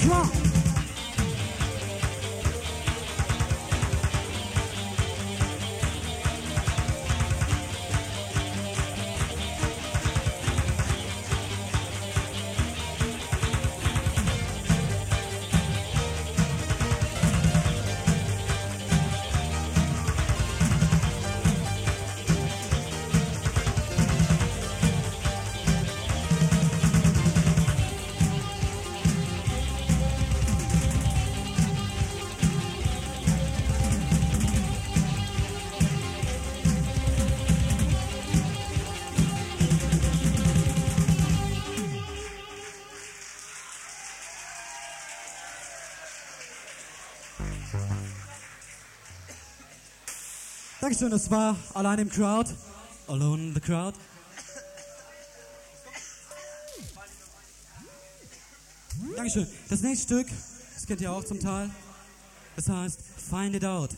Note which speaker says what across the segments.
Speaker 1: Come on. Dankeschön, das war Allein im Crowd. Alone in the Crowd. Dankeschön. Das nächste Stück, das kennt ihr auch zum Teil, das heißt Find It Out.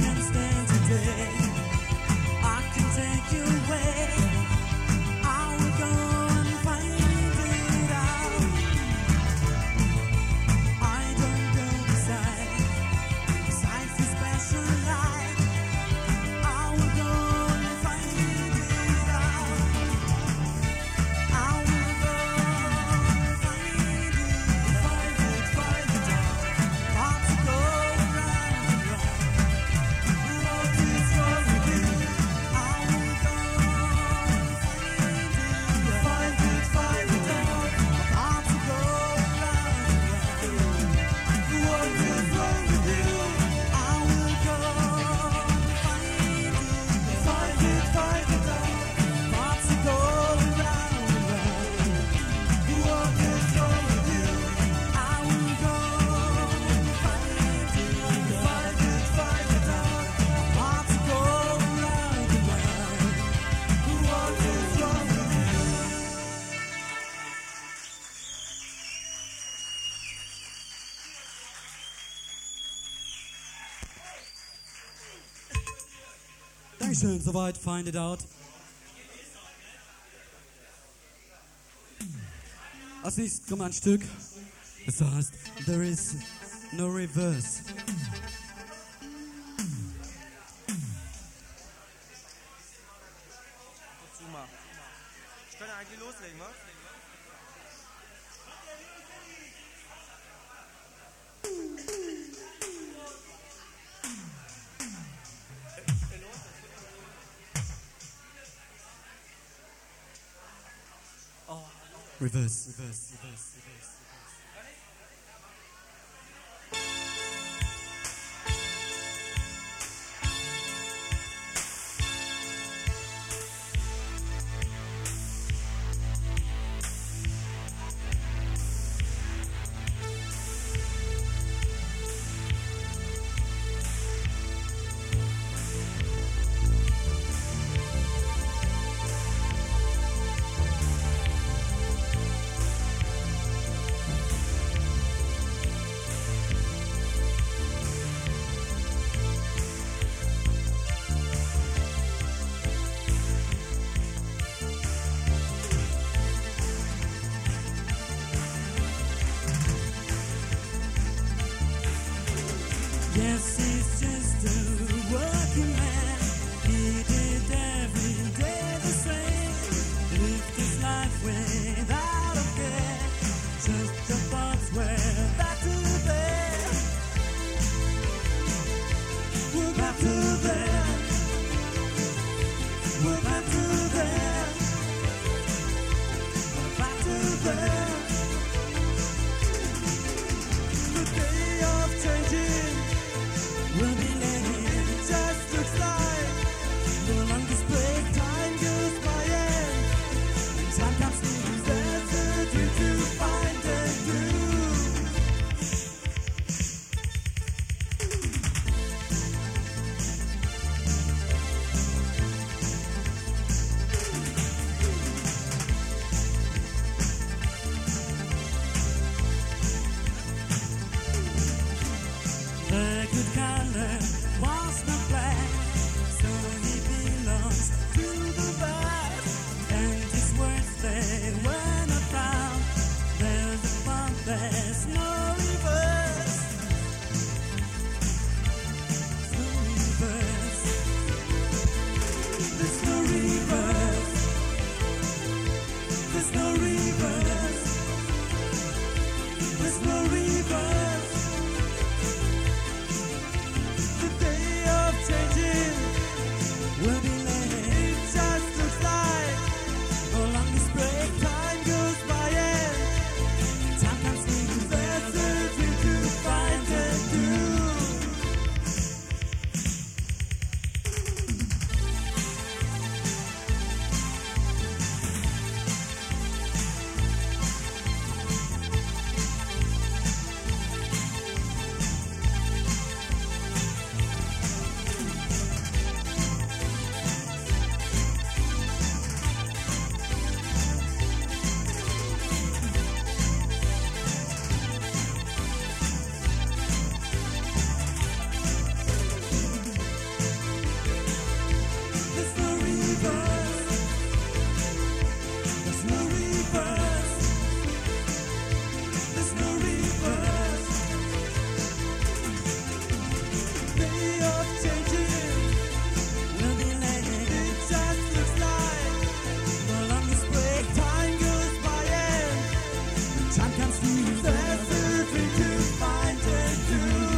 Speaker 2: I can take you away. I will
Speaker 1: Dankeschön, soweit, find it out. Als nächstes kommt ein Stück, das heißt There is no reverse.
Speaker 2: Ich kann eigentlich loslegen, was?
Speaker 1: Reverse. Yes, he's just a working man. He did every day the same. Lived his life without a care. Just the thoughts were back to there. We're back to there. We're back to there. We're back to there. The day of changing will be late. It just looks like the longest break. Time goes by and time comes to there's a dream to find and do. The good color was not black, so he belongs to the bad. And his words, they were not found. There's a fun, there's no reverse. There's no reverse. There's no reverse. There's no reverse. The day of changing will be late. It just looks like the longest break. Time goes by and time comes to there's a dream to find and do. There's no reverse. There's no reverse. There's no reverse. Day of changing will be late. It just looks like the longest break. Time goes by and time comes to there's a dream to find and do.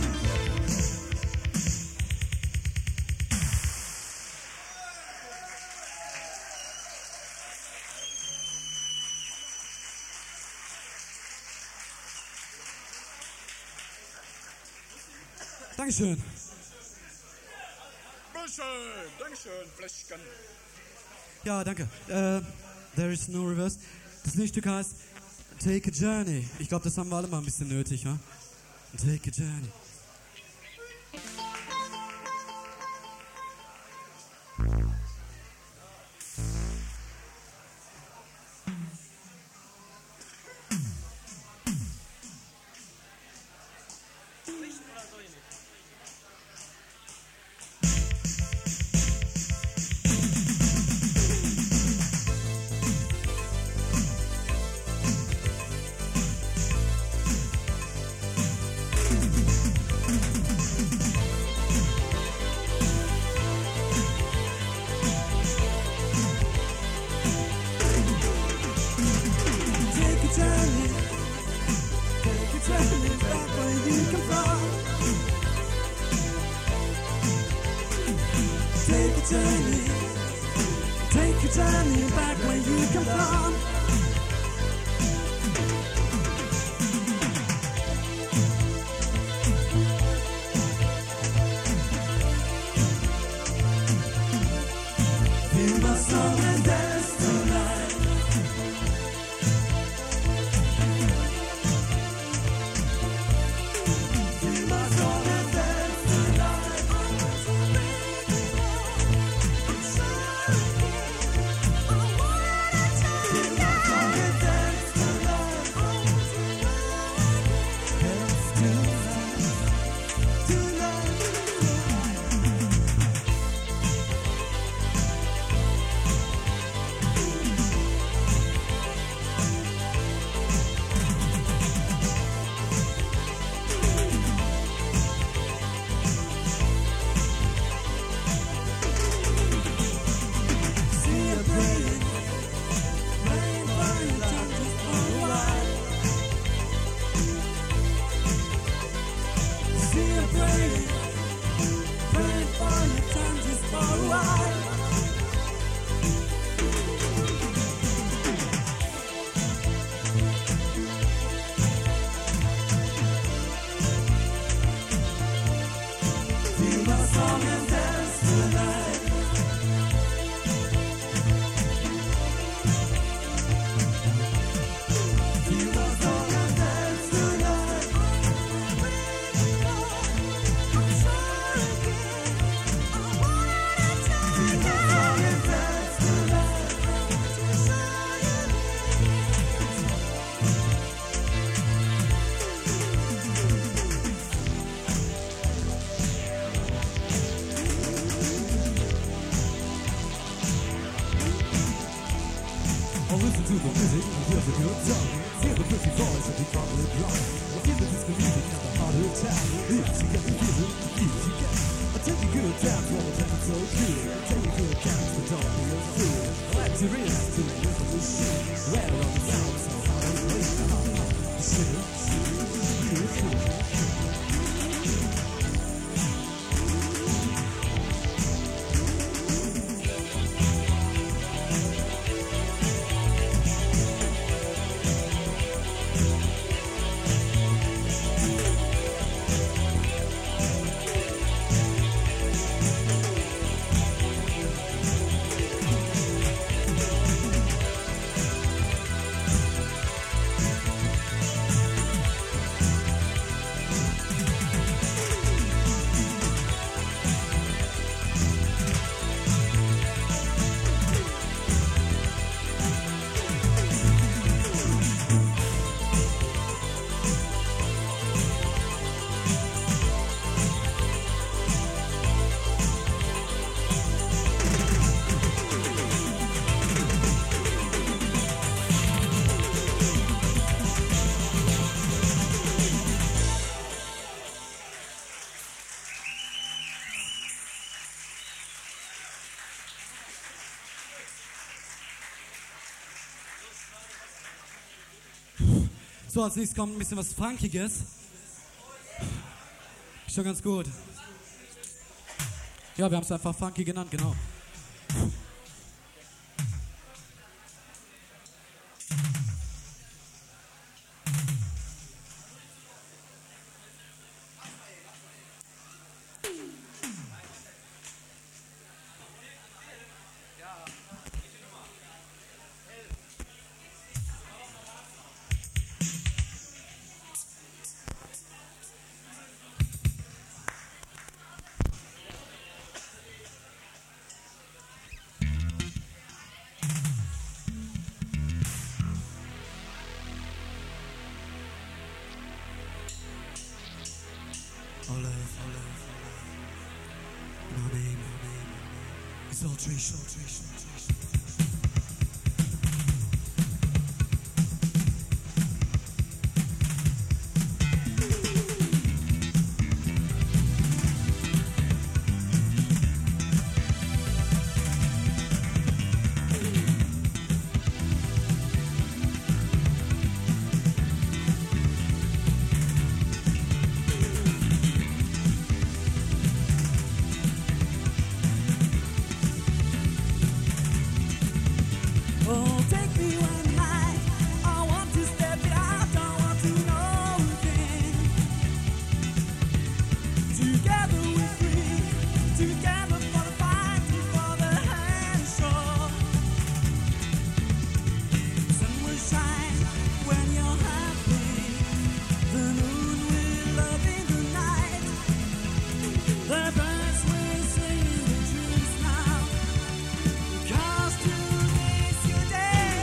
Speaker 1: Dankeschön.
Speaker 3: Dankeschön, Fläschchen.
Speaker 1: Ja, danke. There is no reverse. Das nächste Stück heißt Take a Journey. Ich glaube, das haben wir alle mal ein bisschen nötig, wa? Take a Journey. Take a journey. Take a journey back where you come from. Feel my song and dance tonight. Feel my song and dance tonight. Feel my song and dance tonight. Dance tonight. Tonight. See you praying, praying for your time just for a while. See you praying, praying for your time just for a while. Feel my song and dance tonight. Feel my song and dance tonight. Feel my song and dance tonight.
Speaker 4: I'll listen to the music and hear the good song. Feel the pretty voice of the bubbly drum. I feel the disco music at the heart of town. If you get the feeling, you get. I take you good times when the time so good. I take you good times, but don't be a fool. I like to realize to the rhythm of the shit. Rather on the sound, so how I play the heart. Shit, you cool.
Speaker 1: So, als nächstes kommt ein bisschen was Funkiges. Schon ganz gut. Ja, wir haben es einfach funky genannt, genau. My name is Alteration. me when I want to step it out, I want to know again. Together we're free, together for the fight and for the handshake. Sun will shine when you're happy, the moon will love in the night, the birds will sing in the trees now, because today's your day.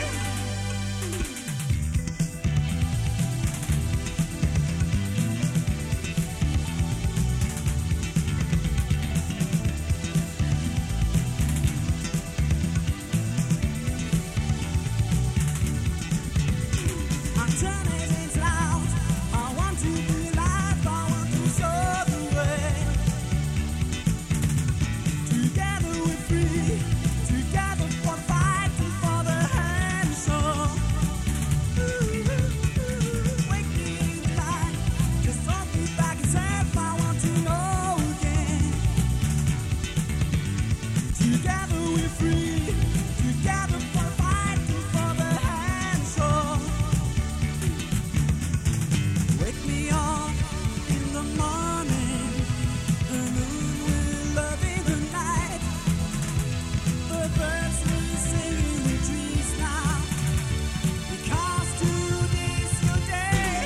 Speaker 1: I'm turning things loud, I want to be alive, I want to show the way. Together we're free, together for the fight and for the handshake. Wake me in time, just hold me back and say I want to know again. Together we're free, together for the fight and for the handshake. Wake me up in the morning, the moon will love in the night, the birds will sing in the trees now, because today's your day.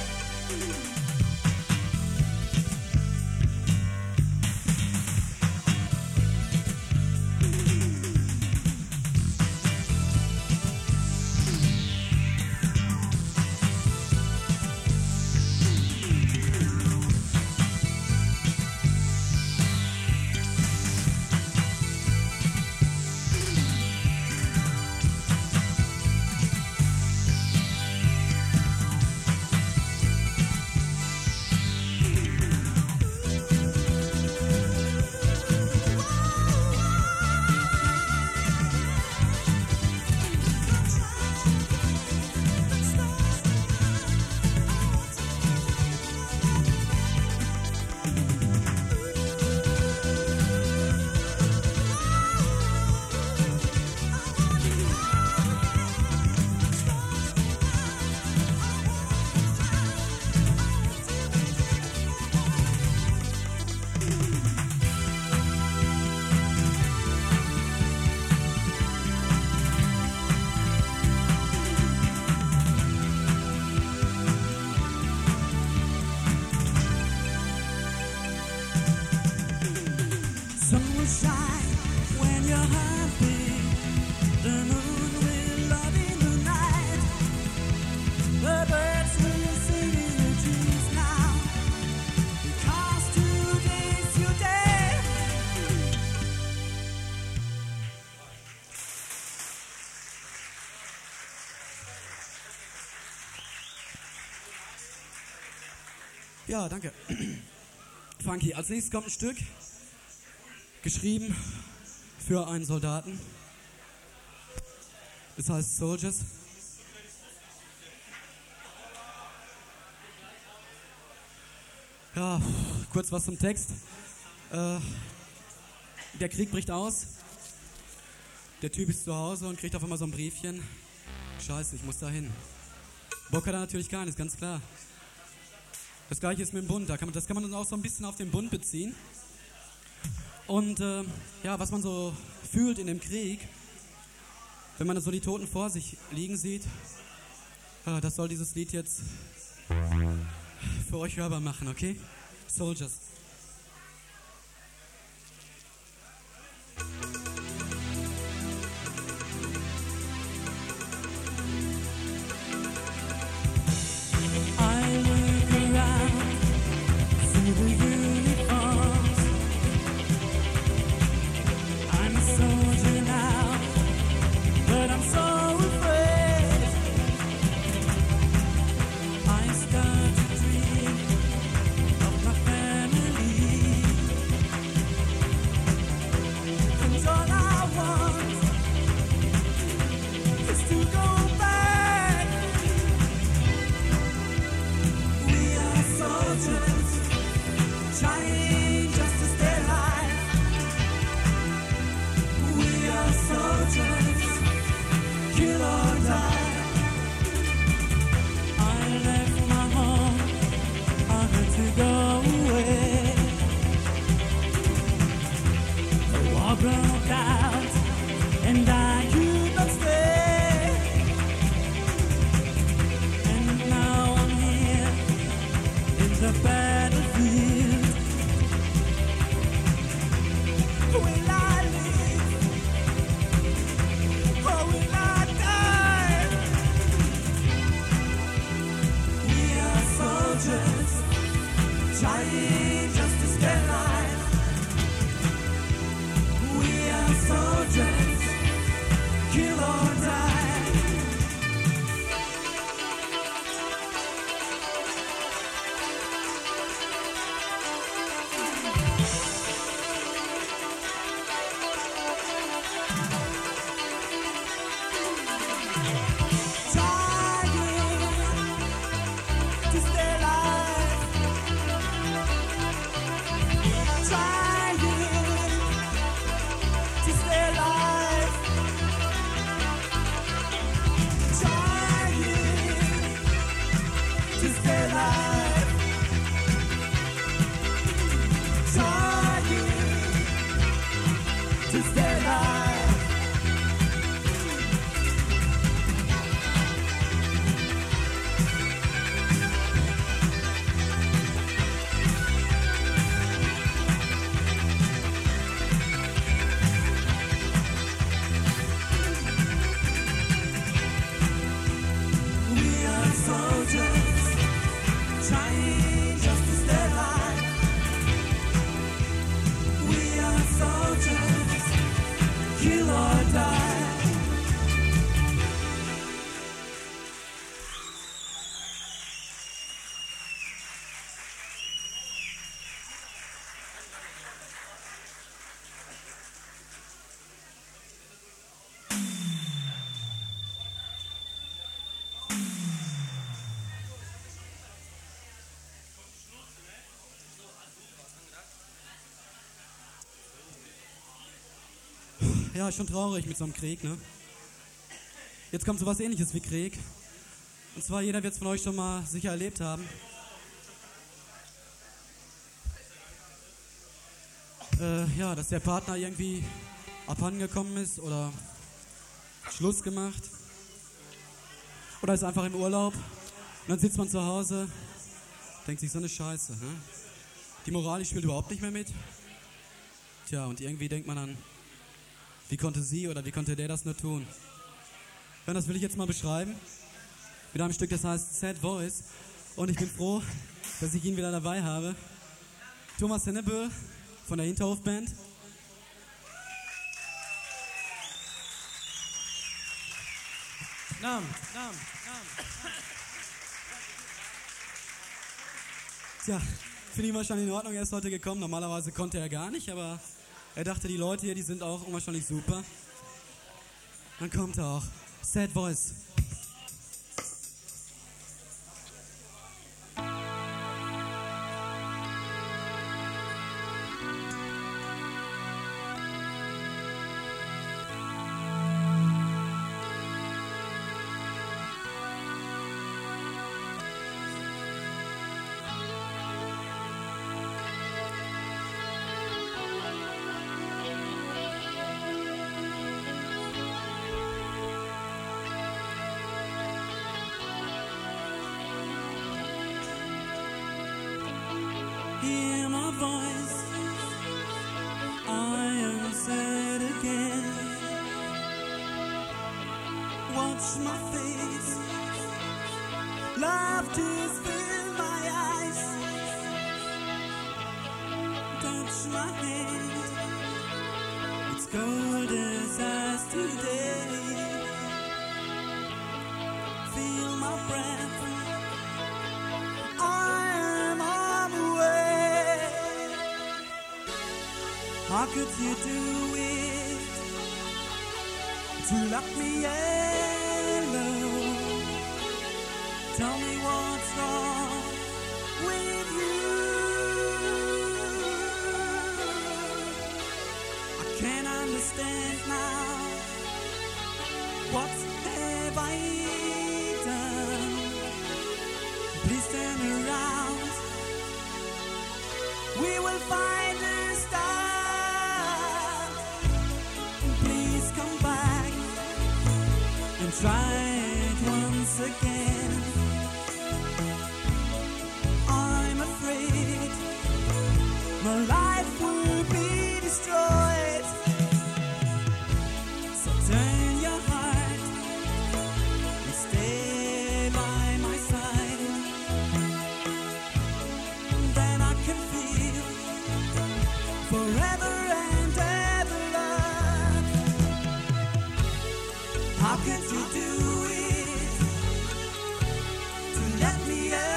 Speaker 1: Sun will shine when you're happy, the moon will love in the night, the birds will sing in the trees now, because today's your day.
Speaker 4: Ja, danke. Funky. Als nächstes kommt ein Stück, geschrieben für einen Soldaten. Das heißt Soldiers. Ja, kurz was zum Text. Der Krieg bricht aus. Der Typ ist zu Hause und kriegt auf einmal so ein Briefchen. Scheiße, ich muss da hin. Bock hat er natürlich gar nicht, ganz klar. Das gleiche ist mit dem Bund. Das kann man dann auch so ein bisschen auf den Bund beziehen. Und ja, was man so fühlt in dem Krieg, wenn man so die Toten vor sich liegen sieht, das soll dieses Lied jetzt für euch hörbar machen, okay? Soldiers.
Speaker 1: I look around, see the uniforms. I'm a soldier now, but I'm so afraid. I start to dream of my family. war broke out, and I could not stay. And now I'm here in the battlefield. Will I live or will I die? We are soldiers trying just to stay alive. We are soldiers, kill or die.
Speaker 4: Ja, schon traurig mit so einem Krieg, ne? Jetzt kommt so was Ähnliches wie Krieg. Und zwar, jeder wird es von euch schon mal sicher erlebt haben. Ja, dass der Partner irgendwie abhandengekommen ist oder Schluss gemacht. Oder ist einfach im Urlaub. Und dann sitzt man zu Hause, denkt sich so eine Scheiße, ne? Die Moral, die spielt überhaupt nicht mehr mit. Tja, und irgendwie denkt man dann, wie konnte sie oder wie konnte der das nur tun? Ja, das will ich jetzt mal beschreiben. Mit einem Stück, das heißt Sad Voice. Und ich bin froh, dass ich ihn wieder dabei habe. Thomas Hennebö von der Hinterhof-Band. Namen. Tja, finde ich wahrscheinlich in Ordnung, er ist heute gekommen. Normalerweise konnte er gar nicht, aber er dachte, die Leute hier, die sind auch unwahrscheinlich super. Dann kommt er auch. Sad Voice. Hear my voice, I am sad again. Watch my face, love tears fill my eyes. Touch my hand, it's cold as ice today. Feel my breath, how could you do it to lock me alone? Tell me what's wrong with you. I can't understand now. What have I done? Please turn around. We will find a star.
Speaker 1: try it once again. I'm afraid my life will be destroyed. So turn your heart and stay by my side. Then I can feel forever and ever love. How could you do it to let me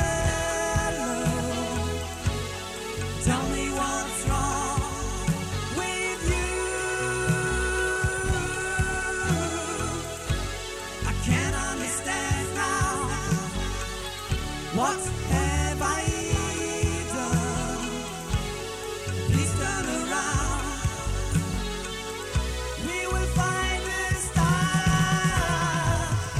Speaker 1: alone? Tell me what's wrong with you. I can't understand now. What have I done? Please turn around. We will find a star.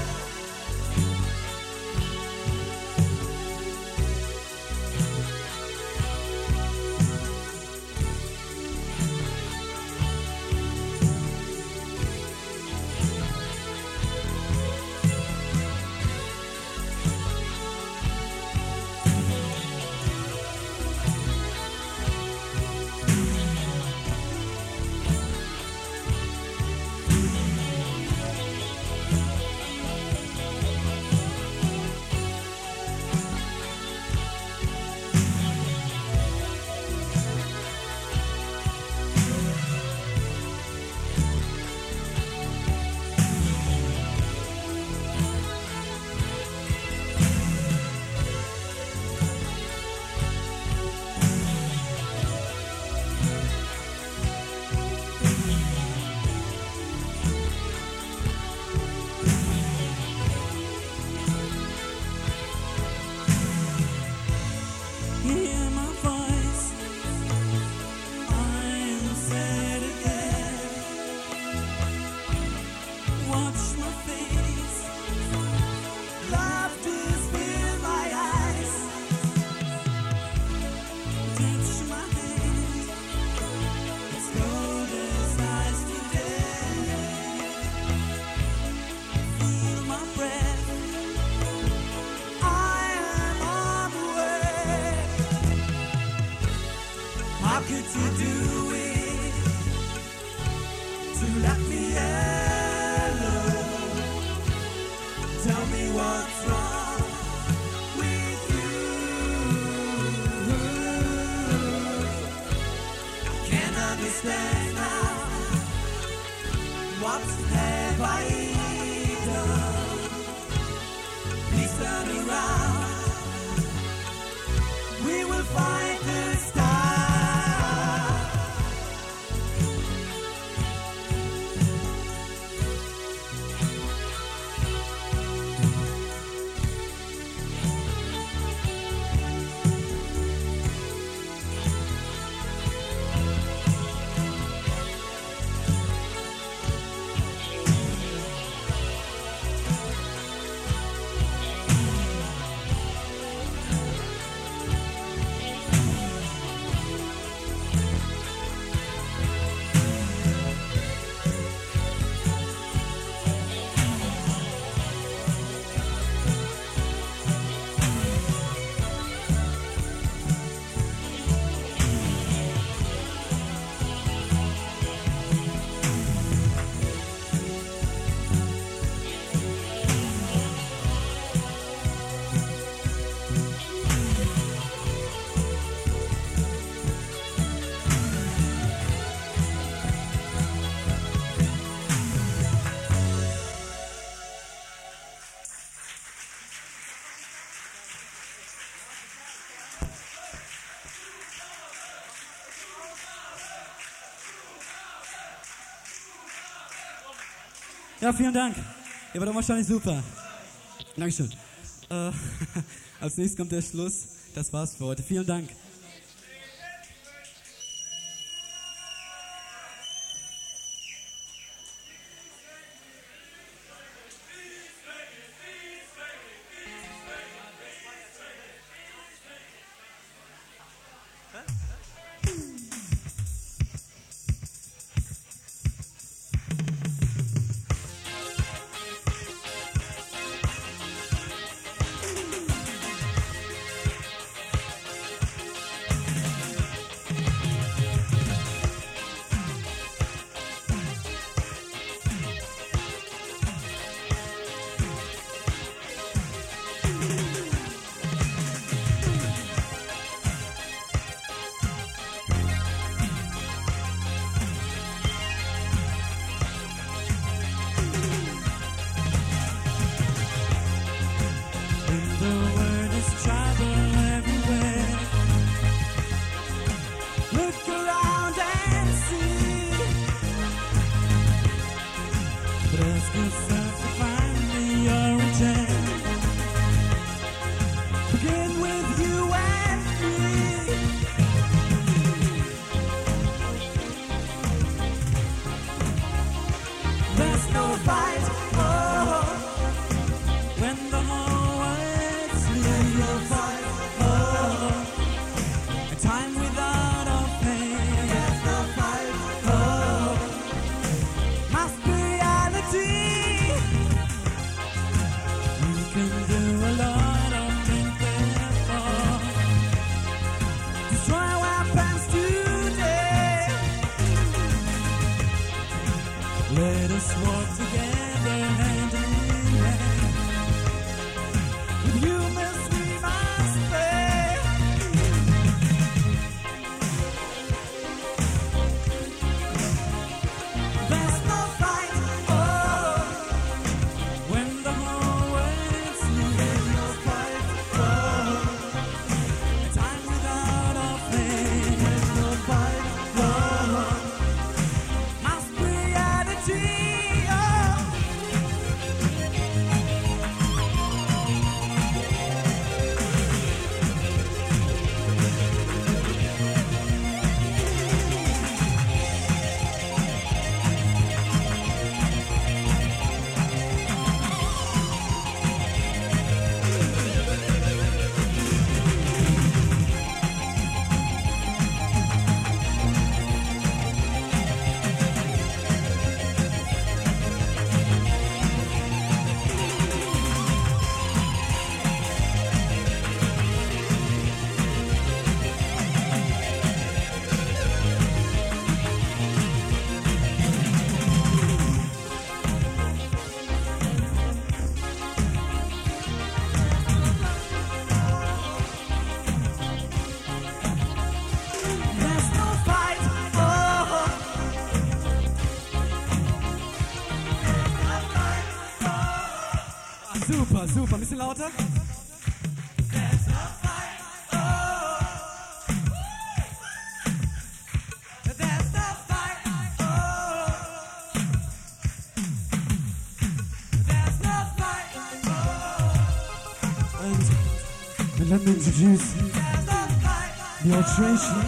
Speaker 1: Hear my voice, I'm sad again. Watch my face, laughter's fill my eyes. Touch my hand, it's cold as ice today. Feel my breath, I am on the way. How could you do it to let me alone? Tell me what's wrong with you. I can't understand now. What have I done? Please turn around. We will find the star. Ja, vielen Dank. Ihr wart wahrscheinlich super. Dankeschön. Als nächstes kommt der Schluss. Das war's für heute. Vielen Dank. fight. Oh, when the whole world sleeps. There's no fight. Oh, a time without a pain. There's no fight. Oh, must be reality. We can do a lot of things before. Destroy weapons today. Let us walk together hand in hand. With humans we must pay. There's no fight. Oh, when the whole world sleeps. There's no fight. Oh, a time without a pain. There's no fight. Oh, must be reality. Oh. There's no fight. Oh. Super, super. Ein bisschen lauter. There's no fight. Oh. There's no fight. Oh. There's no fight. Oh.
Speaker 4: And let me introduce
Speaker 1: There's no fight.
Speaker 4: the alteration.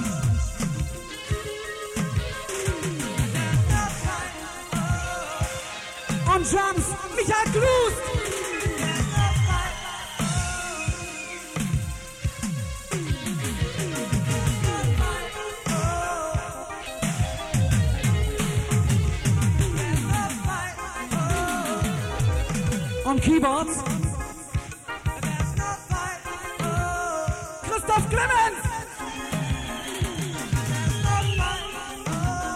Speaker 1: There's no fight. Oh.
Speaker 4: On drums, Michael Glust.
Speaker 1: There's no fight.
Speaker 4: On keyboards,
Speaker 1: There's no fight. Oh.
Speaker 4: Christoph Clemens.
Speaker 1: There's no fight. Oh.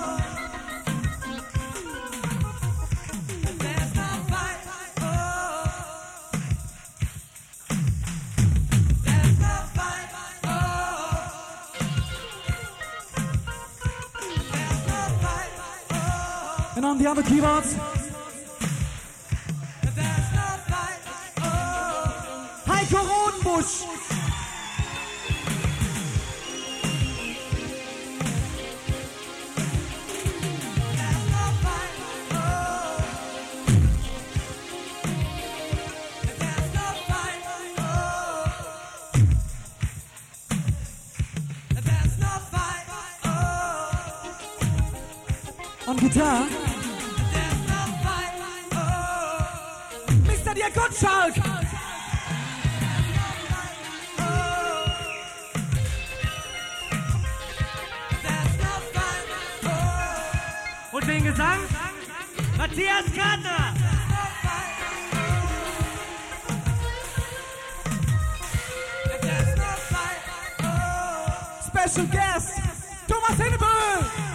Speaker 1: There's no fight. Oh. There's no fight. Oh. There's no fight. Oh.
Speaker 4: And on the other keyboards,
Speaker 1: There's no fight. Oh.
Speaker 4: Heiko Rodenbusch.
Speaker 1: There's no fight. Oh. There's no fight. Oh. There's no fight. Oh.
Speaker 4: On guitar,
Speaker 1: There's no fight. Oh.
Speaker 4: Mr. Dirk Gottschalk.
Speaker 1: There's no fight. Oh.
Speaker 2: Und den Gesang? Matthias Kartner.
Speaker 1: There's no fight. Oh.
Speaker 4: Special guest, Thomas Hennebüll.